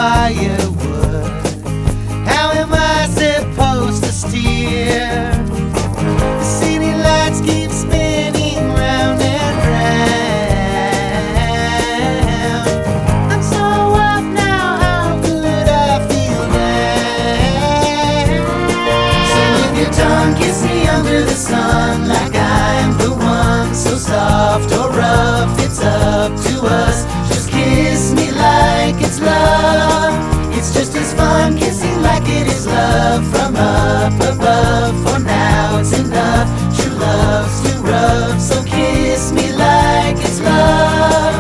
firewood. How am I supposed to steer? The city lights keep spinning round and round. I'm so off now, how could I feel down? So if your tongue kiss me under the sun, like I'm the one, so soft or rough, it's up to us. Just kiss me like it's love. It's just as fun kissing like it is love from up above. For now it's enough, true love's too rough, so kiss me like it's love.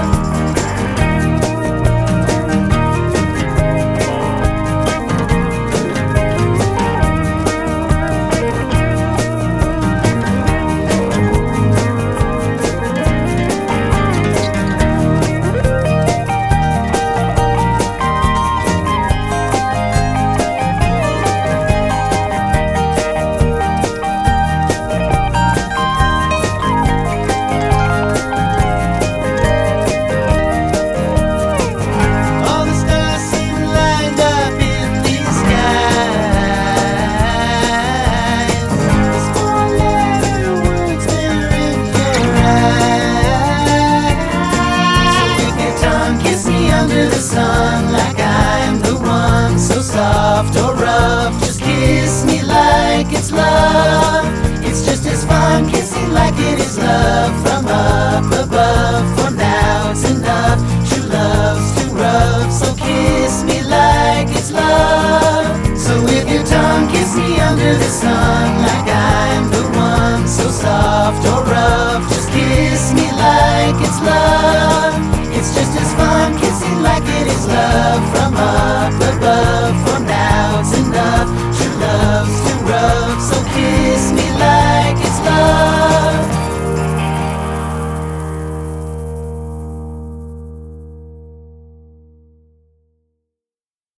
Under the sun, like I'm the one, so soft or rough, just kiss me like it's love. It's just as fun kissing like it is love from up above. For now it's enough, true love's too rough, so kiss me like it's love. So if your tongue kiss me under the sun, like I'm the one, so soft or rough, just kiss me like it's love. It's just as fun kissing like it is love.